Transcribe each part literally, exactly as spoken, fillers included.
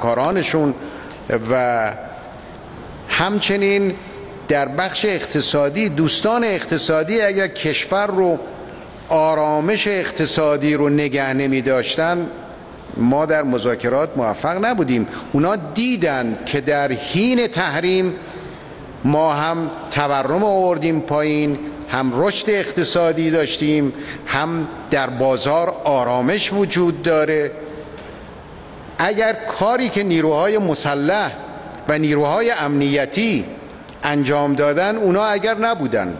همکارانشون و همچنین در بخش اقتصادی دوستان اقتصادی اگر کشور رو آرامش اقتصادی رو نگه نمی داشتن ما در مذاکرات موفق نبودیم. اونا دیدن که در حین تحریم ما هم تورم آوردیم پایین، هم رشد اقتصادی داشتیم، هم در بازار آرامش وجود داره. اگر کاری که نیروهای مسلح و نیروهای امنیتی انجام دادن اونا اگر نبودن،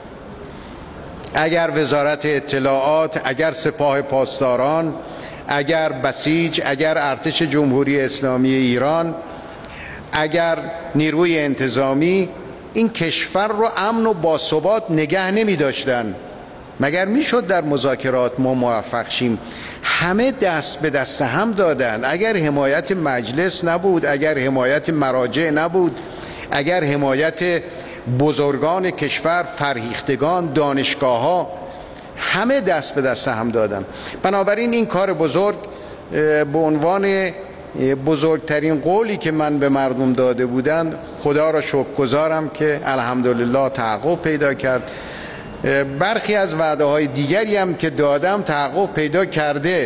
اگر وزارت اطلاعات، اگر سپاه پاسداران، اگر بسیج، اگر ارتش جمهوری اسلامی ایران، اگر نیروی انتظامی این کشور رو امن و باثبات نگه نمی داشتن مگر میشد در مذاکرات ما موفق شیم؟ همه دست به دست هم دادن. اگر حمایت مجلس نبود، اگر حمایت مراجع نبود، اگر حمایت بزرگان کشور، فرهیختگان، دانشگاه ها، همه دست به دست هم دادن. بنابراین این کار بزرگ به عنوان بزرگترین قولی که من به مردم داده بودم خدا را شکرگزارم که الحمدلله تحقق پیدا کرد. برخی از وعده های دیگری هم که دادم تحقق پیدا کرده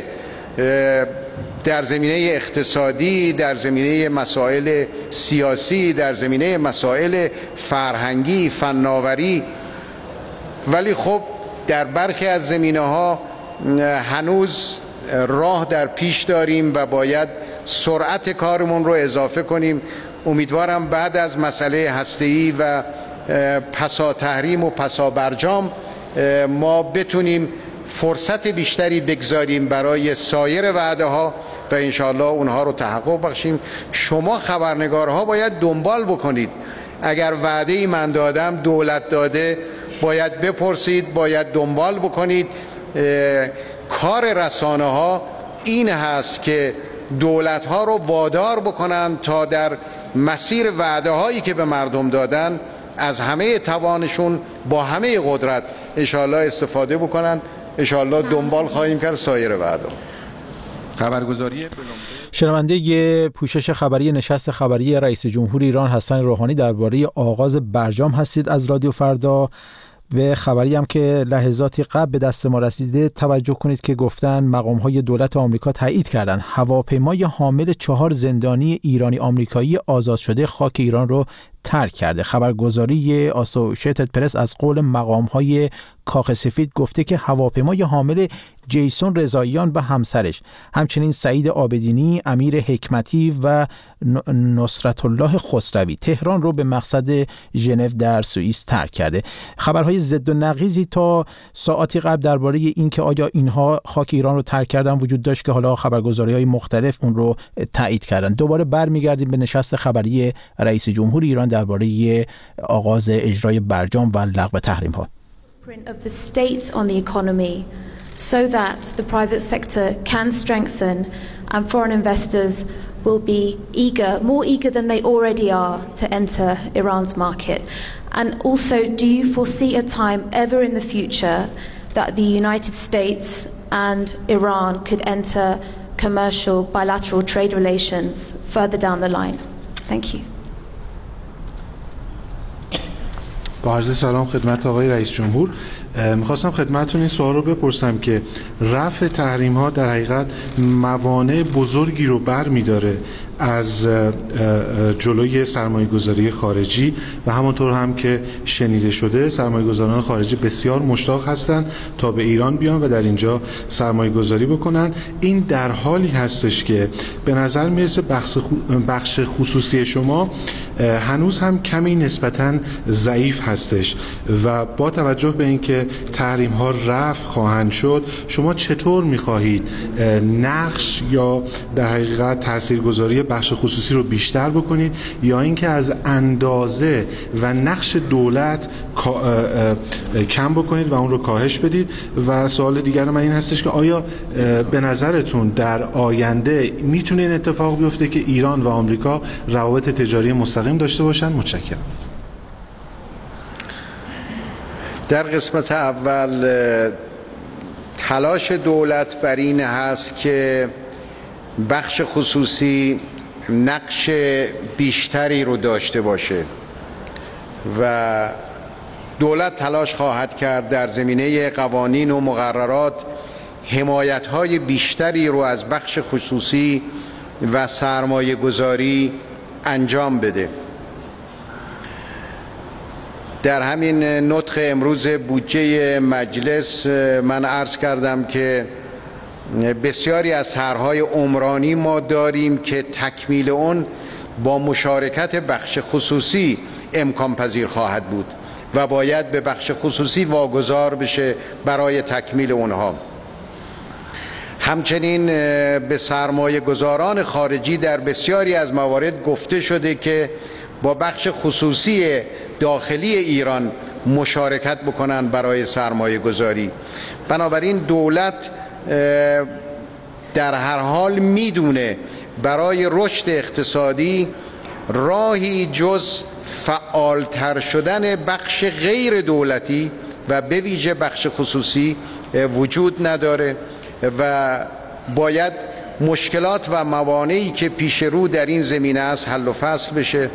در زمینه اقتصادی، در زمینه مسائل سیاسی، در زمینه مسائل فرهنگی، فناوری، ولی خب در برخی از زمینه ها هنوز راه در پیش داریم و باید سرعت کارمون رو اضافه کنیم. امیدوارم بعد از مسئله هسته‌ای و پسا تحریم و پسا برجام ما بتونیم فرصت بیشتری بگذاریم برای سایر وعده ها و انشاءالله اونها رو تحقق بخشیم. شما خبرنگارها باید دنبال بکنید. اگر وعده ای من دادم دولت داده باید بپرسید، باید دنبال بکنید. کار رسانه ها این هست که دولت ها رو وادار بکنن تا در مسیر وعده هایی که به مردم دادن از همه توانشون با همه قدرت انشاءالله استفاده بکنن. انشاءالله دنبال خواهیم کرد سایر وعده. خبرگزاری شنونده پوشش خبری نشست خبری رئیس جمهور ایران حسن روحانی درباره آغاز برجام هستید از رادیو فردا. به خبری هم که لحظاتی قبل به دست ما رسیده توجه کنید که گفتن مقام‌های دولت آمریکا تایید کردن هواپیمای حامل چهار زندانی ایرانی آمریکایی آزاد شده خاک ایران رو ترک کرده. خبرگزاری آسوشیتد پرس از قول مقام‌های کاخ سفید گفته که هواپیمای حامل جیسون رضاییان و همسرش، همچنین سعید آبدینی، امیر حکمتی و نصرت الله خسروی تهران رو به مقصد ژنو در سوئیس ترک کرده. خبرهای ضد و نقیضی تا ساعتی قبل درباره اینکه آیا اینها خاک ایران رو ترک کردن وجود داشت که حالا خبرگزاری‌های مختلف اون رو تایید کردن. دوباره برمیگردیم به نشست خبری رئیس جمهور ایران درباره آغاز اجرای برجام و لغو تحریم‌ها. of the state on the economy so that the private sector can strengthen and foreign investors will be eager, more eager than they already are to enter Iran's market. And also, do you foresee a time ever in the future that the United States and Iran could enter commercial bilateral trade relations further down the line? Thank you. با عرض سلام خدمت آقای رئیس جمهور، میخواستم خدمتتون این سوال رو بپرسم که رفع تحریم ها در حقیقت موانع بزرگی رو بر میداره از جلوی سرمایه گذاری خارجی و همونطور هم که شنیده شده سرمایه گذاران خارجی بسیار مشتاق هستند تا به ایران بیان و در اینجا سرمایه گذاری بکنن. این در حالی هستش که به نظر میرسه بخش خصوصی شما هنوز هم کمی نسبتاً ضعیف هستش و با توجه به اینکه تحریم ها رفع خواهند شد شما چطور میخواهید نقش یا در حقیقت تاثیرگذاری بخش خصوصی رو بیشتر بکنید یا اینکه از اندازه و نقش دولت کم بکنید و اون رو کاهش بدید؟ و سوال دیگر من این هستش که آیا به نظرتون در آینده میتونه این اتفاق بیفته که ایران و آمریکا روابط تجاری مستقیم داشته باشن؟ متشکرم. در قسمت اول تلاش دولت بر این هست که بخش خصوصی نقش بیشتری رو داشته باشه و دولت تلاش خواهد کرد در زمینه قوانین و مقررات حمایت‌های بیشتری رو از بخش خصوصی و سرمایه گذاری انجام بده. در همین نطق امروز بودجه مجلس من عرض کردم که بسیاری از طرح‌های عمرانی ما داریم که تکمیل اون با مشارکت بخش خصوصی امکان پذیر خواهد بود و باید به بخش خصوصی واگذار بشه برای تکمیل اونها. همچنین به سرمایه گذاران خارجی در بسیاری از موارد گفته شده که با بخش خصوصی داخلی ایران مشارکت بکنن برای سرمایه گذاری. بنابراین دولت در هر حال میدونه برای رشد اقتصادی راهی جز فعالتر شدن بخش غیر دولتی و به ویژه بخش خصوصی وجود نداره و باید مشکلات و موانعی که پیش رو در این زمینه است حل و فصل بشه.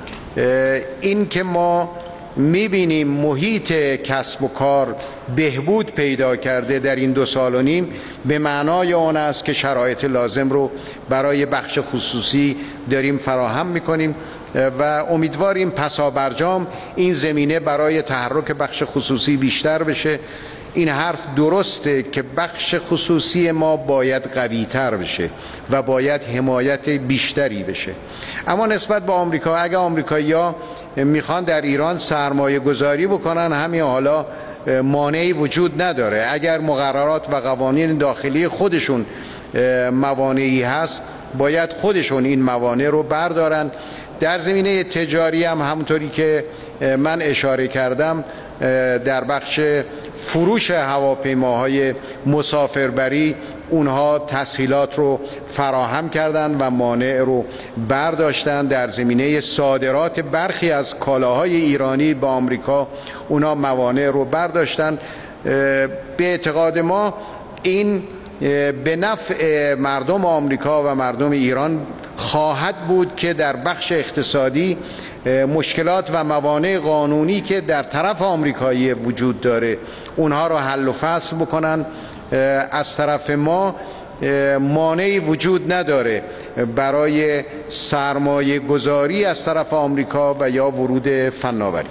این که ما میبینیم محیط کسب و کار بهبود پیدا کرده در این دو سال و نیم به معنای آن است که شرایط لازم رو برای بخش خصوصی داریم فراهم میکنیم و امیدواریم پسابرجام این زمینه برای تحرک بخش خصوصی بیشتر بشه. این حرف درسته که بخش خصوصی ما باید قوی تر بشه و باید حمایت بیشتری بشه. اما نسبت به آمریکا، اگه آمریکایی‌ها میخوان در ایران سرمایه گذاری بکنن همین حالا مانعی وجود نداره. اگر مقررات و قوانین داخلی خودشون موانعی هست باید خودشون این موانع رو بردارن. در زمینه تجاری هم همونطوری که من اشاره کردم در بخش فروش هواپیماهای مسافربری اونها تسهیلات رو فراهم کردن و مانع رو برداشتن. در زمینه صادرات برخی از کالاهای ایرانی به آمریکا اونها موانع رو برداشتن. به اعتقاد ما این به نفع مردم آمریکا و مردم ایران خواهد بود که در بخش اقتصادی مشکلات و موانع قانونی که در طرف آمریکایی وجود داره اونها رو حل و فصل بکنن. از طرف ما مانعی وجود نداره برای سرمایه گذاری از طرف آمریکا و یا ورود فناوری.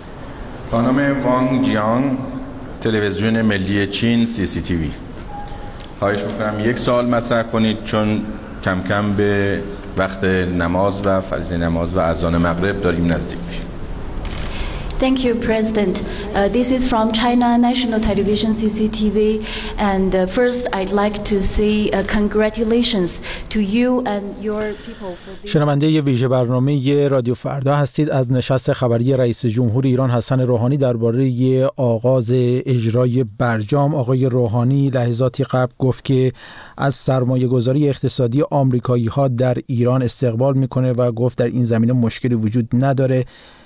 خانم وانگ جیانگ، تلویزیون ملی چین سی سی تی وی. خواهش میکنم یک سوال مطرح کنید چون کم کم به وقت نماز و فریضه نماز و اذان مغرب داریم نزدیک میشیم. Thank you, President. Uh, this is from China National Television C C T V, and uh, first I'd like to say uh, congratulations to you and your people for this. شنونده ویژه برنامه رادیو فردا هستید. از نشست خبری رئیس جمهور ایران حسن روحانی درباره آغاز اجرای برجام. آقای روحانی لحظاتی قبل گفت که از سرمایه گذاری اقتصادی آمریکایی ها در ایران استقبال میکنه و گفت در این زمینه مشکلی وجود نداره.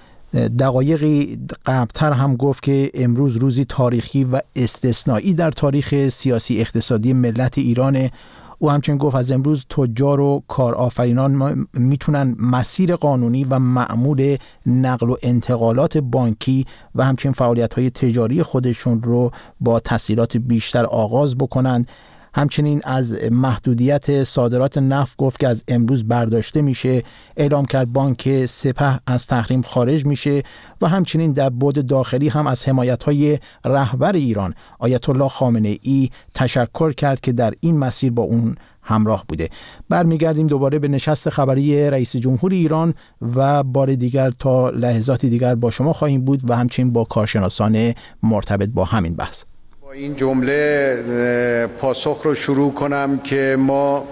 دقایقی قبلتر هم گفت که امروز روزی تاریخی و استثنایی در تاریخ سیاسی اقتصادی ملت ایرانه. او همچنین گفت از امروز تجار و کارآفرینان میتونن مسیر قانونی و معمول نقل و انتقالات بانکی و همچنین فعالیت‌های تجاری خودشون رو با تسهیلات بیشتر آغاز بکنند. همچنین از محدودیت صادرات نفت گفت که از امروز برداشته میشه. اعلام کرد بانک سپه از تحریم خارج میشه و همچنین در بعد داخلی هم از حمایت‌های رهبر ایران آیت الله خامنه ای تشکر کرد که در این مسیر با اون همراه بوده. برمیگردیم دوباره به نشست خبری رئیس جمهور ایران و بار دیگر تا لحظات دیگر با شما خواهیم بود و همچنین با کارشناسان مرتبط با همین بحث. این جمله پاسخ رو شروع کنم که ما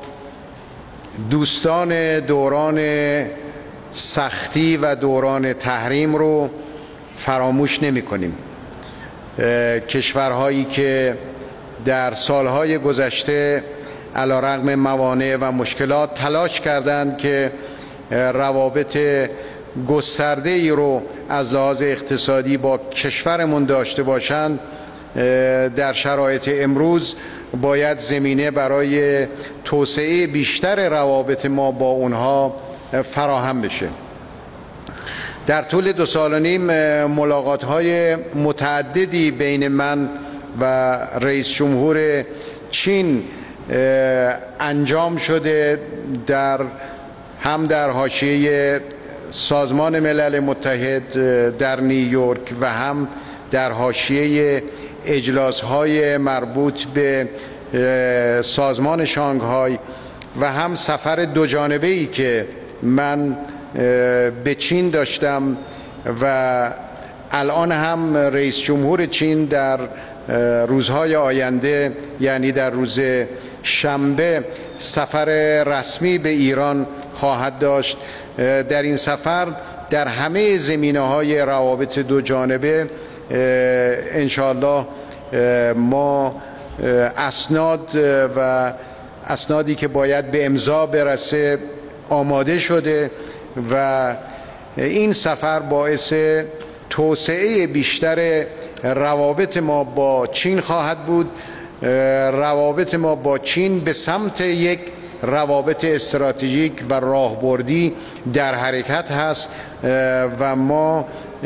دوستان دوران سختی و دوران تحریم رو فراموش نمی کنیم. کشورهایی که در سالهای گذشته علیرغم موانع و مشکلات تلاش کردند که روابط گسترده ای رو از لحاظ اقتصادی با کشورمون داشته باشند در شرایط امروز باید زمینه برای توسعه بیشتر روابط ما با اونها فراهم بشه. در طول دو سال و نیم ملاقات‌های متعددی بین من و رئیس جمهور چین انجام شده، در هم در حاشیه سازمان ملل متحد در نیویورک و هم در حاشیه اجلاس‌های مربوط به سازمان شانگهای و هم سفر دو جانبه‌ای که من به چین داشتم و الان هم رئیس جمهور چین در روزهای آینده، یعنی در روز شنبه، سفر رسمی به ایران خواهد داشت. در این سفر در همه زمینه‌های روابط دو جانبه انشاءالله ما اسناد و اسنادی که باید به امضا برسه آماده شده و این سفر باعث توسعه بیشتر روابط ما با چین خواهد بود. روابط ما با چین به سمت یک روابط استراتژیک و راهبردی در حرکت هست و ما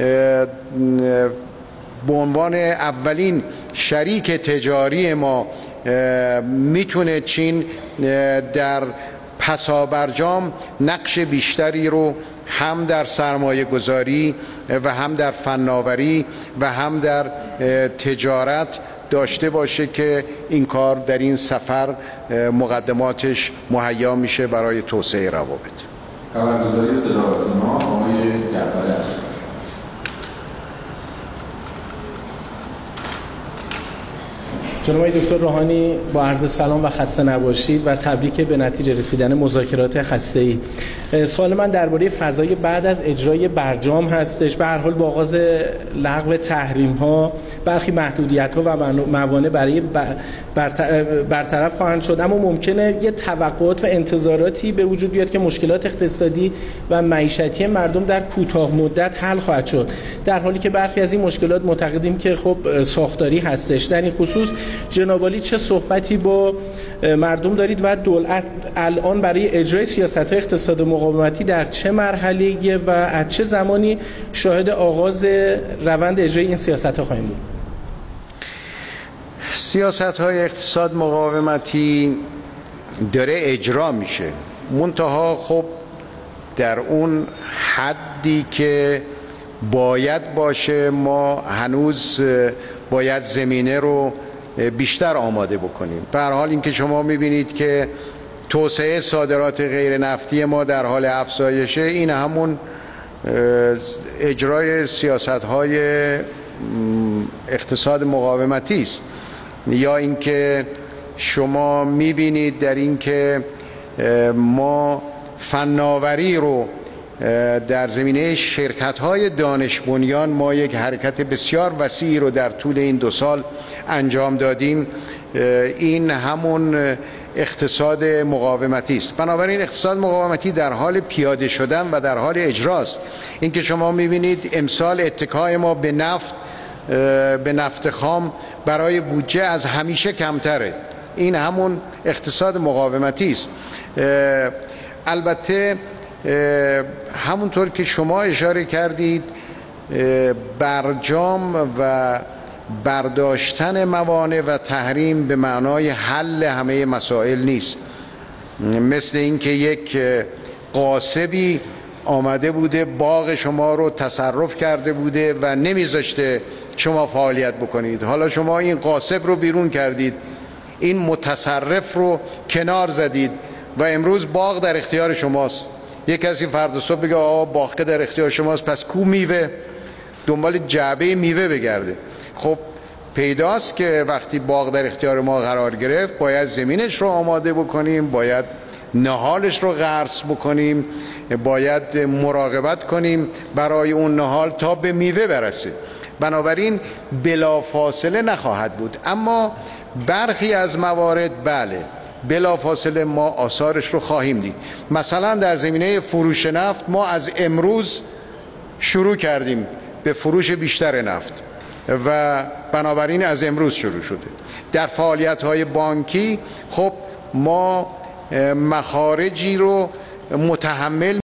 به عنوان اولین شریک تجاری ما میتونه چین در پسابرجام نقش بیشتری رو هم در سرمایه گذاری و هم در فناوری و هم در تجارت داشته باشه که این کار در این سفر مقدماتش مهیا میشه برای توسعه روابط. خبرگزاری صدا و سیما، آقای جعفر. جناب دکتر روحانی، با عرض سلام و خسته نباشید و تبریک به نتیجه رسیدن مذاکرات هسته‌ای. سوال من درباره فضای بعد از اجرای برجام هستش. به هر حال با آغاز لغو تحریم‌ها برخی محدودیت‌ها و موانع برای برطرف خواهند شد، اما ممکنه یه توقعات و انتظاراتی به وجود بیاد که مشکلات اقتصادی و معیشتی مردم در کوتاه مدت حل خواهد شد، در حالی که برخی از این مشکلات معتقدیم که خب ساختاری هستش. در این خصوص جناب عالی چه صحبتی با مردم دارید و دولت الان برای اجرای سیاست‌های اقتصاد مقاومتی در چه مرحله‌ای و از چه زمانی شاهد آغاز روند اجرای این سیاست‌ها خواهیم بود؟ سیاست‌های اقتصاد مقاومتی داره اجرا میشه، منتها خب در اون حدی که باید باشه ما هنوز باید زمینه رو بیشتر آماده بکنیم. به هر حال اینکه شما میبینید که توسعه صادرات غیر نفتی ما در حال افزایشه، این همون اجرای سیاست‌های اقتصاد مقاومتی است. یا اینکه شما میبینید در اینکه ما فناوری رو در زمینه شرکت‌های دانش بنیان ما یک حرکت بسیار وسیعی رو در طول این دو سال انجام دادیم. این همون اقتصاد مقاومتی است. بنابراین اقتصاد مقاومتی در حال پیاده شدن و در حال اجراست. اینکه شما می‌بینید امسال اتکای ما به نفت به نفت خام برای بودجه از همیشه کمتره، این همون اقتصاد مقاومتی است. البته همونطور که شما اشاره کردید برجام و برداشتن موانع و تحریم به معنای حل همه مسائل نیست. مثل اینکه یک غاصبی آمده بوده باغ شما رو تصرف کرده بوده و نمیذاشته شما فعالیت بکنید، حالا شما این غاصب رو بیرون کردید، این متصرف رو کنار زدید و امروز باغ در اختیار شماست. یک کسی فردا صبح بگه آقا باغ در اختیار شماست، پس کو میوه؟ دنبال جعبه میوه بگرده. خب پیداست که وقتی باغ در اختیار ما قرار گرفت باید زمینش رو آماده بکنیم، باید نهالش رو غرس بکنیم، باید مراقبت کنیم برای اون نهال تا به میوه برسه. بنابراین بلافاصله نخواهد بود، اما برخی از موارد بله بلافاصله ما آثارش رو خواهیم دید. مثلا در زمینه فروش نفت ما از امروز شروع کردیم به فروش بیشتر نفت و بنابراین از امروز شروع شده. در فعالیت‌های بانکی خب ما مخارجی رو متحمل